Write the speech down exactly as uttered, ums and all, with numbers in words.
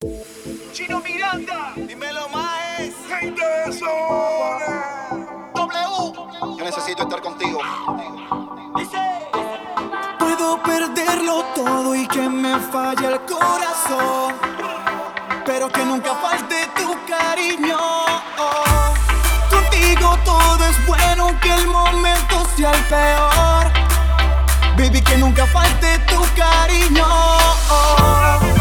Chino Miranda, Dímelo más. gente de zona. W. Yo necesito estar contigo. Dice, Puedo perderlo todo y que me falle el corazón, pero que nunca falte tu cariño. Contigo todo es bueno, aunque el momento sea el peor. Baby, que nunca falte tu cariño.